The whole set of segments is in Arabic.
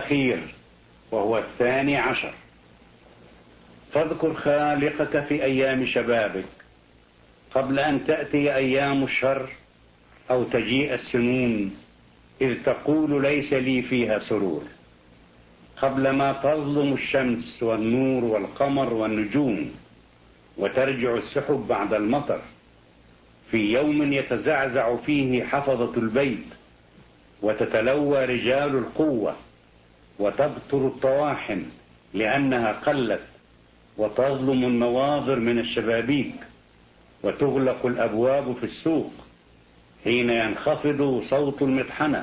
الأخير وهو 12. فاذكر خالقك في أيام شبابك قبل أن تأتي أيام الشر أو تجيء السنون إذ تقول ليس لي فيها سرور، قبل ما تظلم الشمس والنور والقمر والنجوم وترجع السحب بعد المطر، في يوم يتزعزع فيه حفظة البيت وتتلوى رجال القوة وتبطر الطواحن لأنها قلت وتظلم النواظر من الشبابيك وتغلق الأبواب في السوق، حين ينخفض صوت المطحنة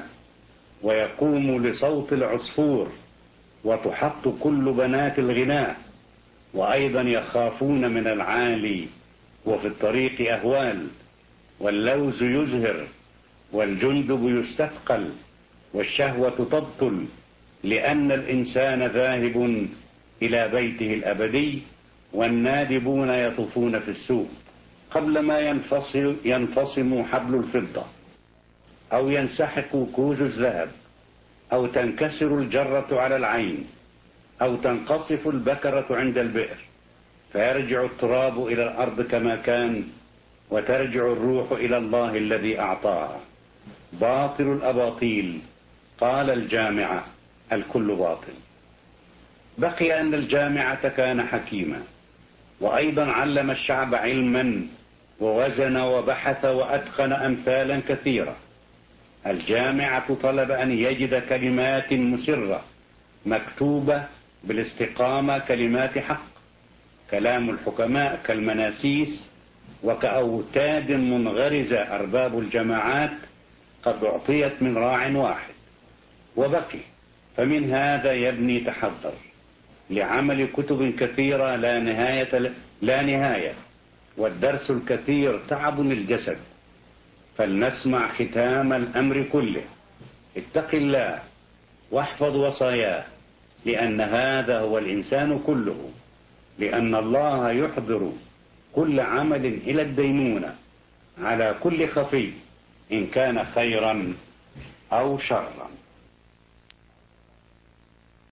ويقوم لصوت العصفور وتحط كل بنات الغناء، وأيضا يخافون من العالي وفي الطريق أهوال، واللوز يزهر والجندب يستثقل والشهوة تبطل، لأن الإنسان ذاهب إلى بيته الأبدي والنادبون يطوفون في السوق، قبل ما ينفصم حبل الفضة أو ينسحق كوز الذهب أو تنكسر الجرة على العين أو تنقصف البكرة عند البئر، فيرجع التراب إلى الأرض كما كان وترجع الروح إلى الله الذي أعطاها. باطل الأباطيل، قال الجامعة الكل باطل. بقي أن الجامعة كان حكيما، وأيضا علم الشعب علما ووزن وبحث وأتقن أمثالا كثيرة. الجامعة طلب أن يجد كلمات مسرة مكتوبة بالاستقامة، كلمات حق، كلام الحكماء كالمناسيس وكأوتاد منغرزة أرباب الجماعات قد أعطيت من راع واحد وبقي. فمن هذا يبني تحضر لعمل كتب كثيرة لا نهاية، والدرس الكثير تعب للجسد. فلنسمع ختام الأمر كله: اتق الله واحفظ وصاياه، لأن هذا هو الإنسان كله، لأن الله يحضر كل عمل إلى الدينونة على كل خفي إن كان خيرا أو شرا.